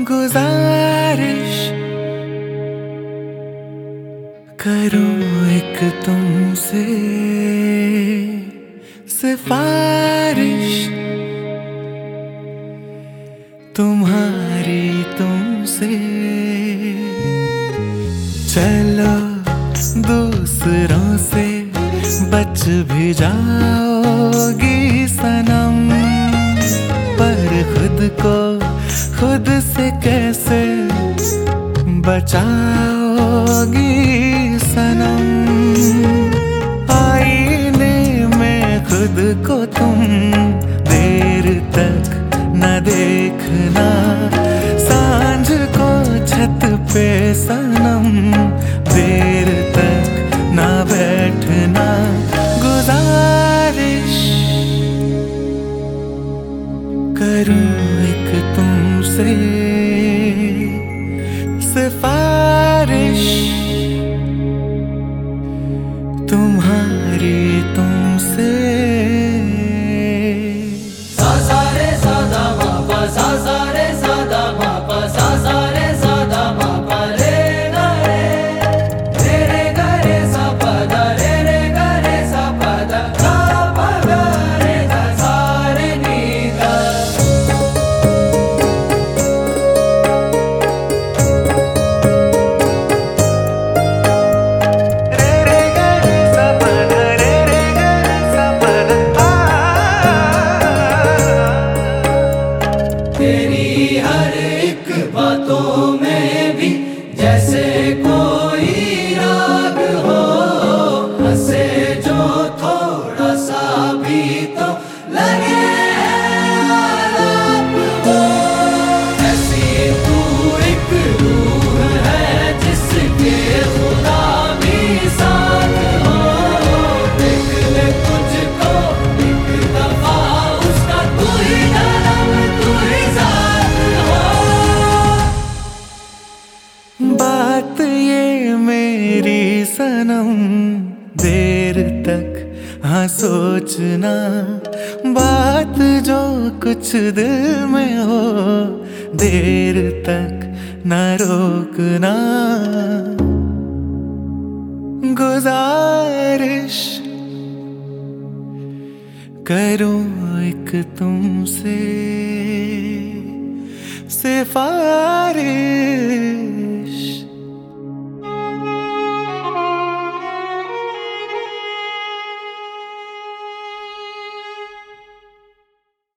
गुजारिश करूं एक तुमसे, सिफारिश तुम्हारी तुमसे। चलो दूसरों से बच भी जाओगी सनम, पर खुद को खुद से कैसे बचाओगी सनम। आईने में खुद को तुम देर तक न देखना, सांझ को छत पे सनम देर तक न बैठना। गुजारिश करूं एक तुमसे, सिफारिश तुम्हारी तुमसे। सा सा रे सा दा मा पा, सा सा रे सा दा मा पा, सा सा रे सा दा मा पा, रे गा रे गा रे सा पा दा, रे गा रे सा पा दा, गा पा गा रे गा सा रे नी गा। तेरी हर एक बातों में भी जैसे कोई राग हो, हंसे जो थोड़ा सा भी तो लगे आलाप हो। ऐसी तू एक रूह है जिसके खुदा भी साथ हो, देख ले तुझको एक दफा उसका तू ही नाम तू ही जात हो। बात ये मेरी सनम देर तक हाँ सोचना, बात जो कुछ दिल में हो देर तक न रोकना। गुजारिश करूं एक तुमसे, सिफारिश